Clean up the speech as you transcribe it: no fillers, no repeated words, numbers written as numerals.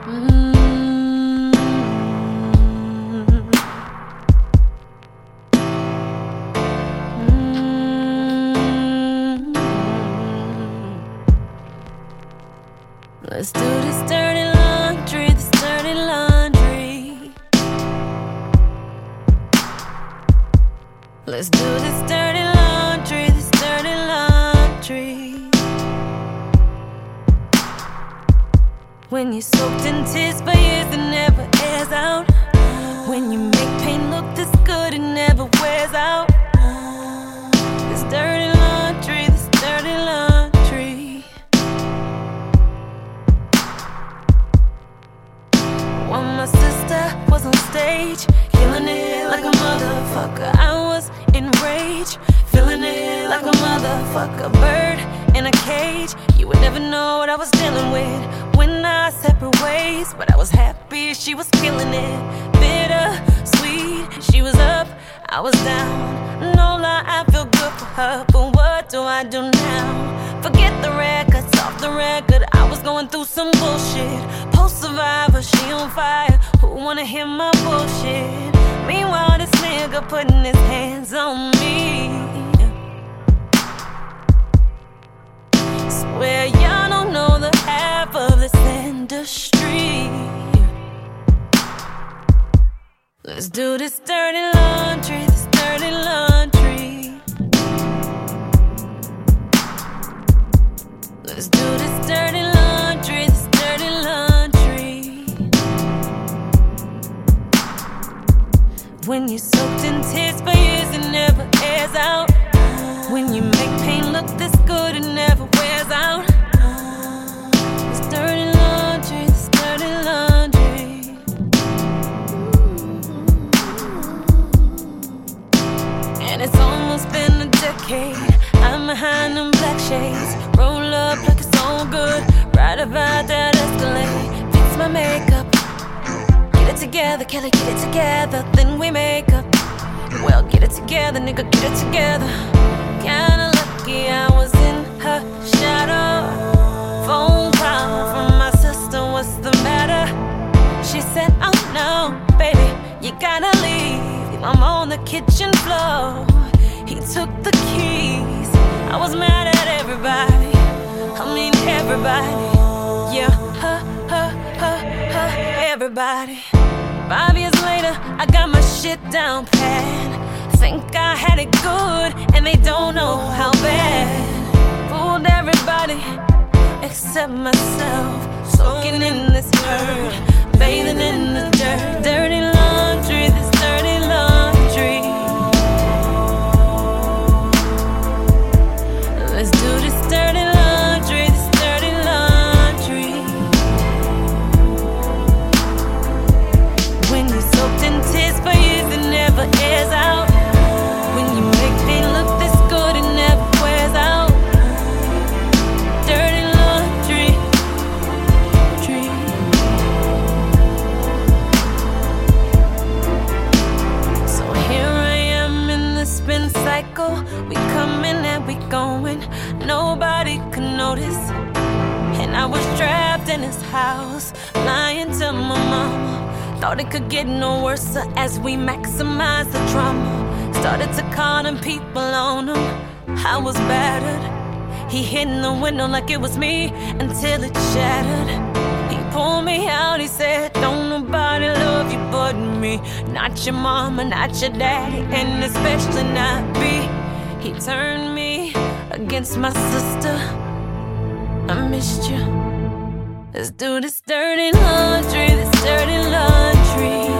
Let's do this dirty laundry, this dirty laundry. Let's do this dirty laundry, this dirty laundry. When you're soaked in tears for years, it never airs out. When you make pain look this good, it never wears out. This dirty laundry, this dirty laundry. When my sister was on stage, killing it like a motherfucker, I was enraged, feeling it like a motherfucker. Bird in a cage, you would never know what I was dealing with when I separate ways. But I was happy she was killing it. Bitter, sweet, she was up, I was down. No lie, I feel good for her, but what do I do now? Forget the records, off the record, I was going through some bullshit. Post-survivor, she on fire, who wanna hear my bullshit? Meanwhile, this nigga putting his hands on me. Swear y'all don't know the half of this industry. Let's do this dirty laundry, this dirty laundry. Let's do this dirty laundry, this dirty laundry. When you're soaked in tears for years, it never airs out. When you make pain look this good, it never wears out. This dirty laundry, this dirty laundry. And it's almost been a decade, I'm behind them black shades. Roll up like it's all good, right about that Escalade. Fix my makeup, get it together, Kelly, get it together, then we make up. Well, get it together, nigga, get it together. Kinda lucky I was in her shadow. Phone call from my sister, what's the matter? She said, oh no, baby, you gotta leave. I'm on the kitchen floor. He took the keys. I was mad at everybody, I mean everybody. Yeah, everybody. 5 years later, I got my shit down pat. Think I had it good, and they don't know how bad. Fooled everybody, except myself. Soaking in this hurt, bathing in the dirt. Dirty laundry, this dirty laundry. Let's do this dirty laundry, this dirty laundry. When you're soaked in tears for years, it never airs out. When you make pain look this good, it never wears out. Dirty laundry, tree. So here I am in the spin cycle. We coming and we going, nobody could notice. And I was trapped in his house, lying to my mama. Thought it could get no worse as we maximize the drama. Started to call them people on him, I was battered. He hit in the window like it was me until it shattered. He pulled me out, he said, don't nobody love you but me. Not your mama, not your daddy, and especially not me. He turned me against my sister. I missed you. Let's do this dirty laundry, this dirty laundry.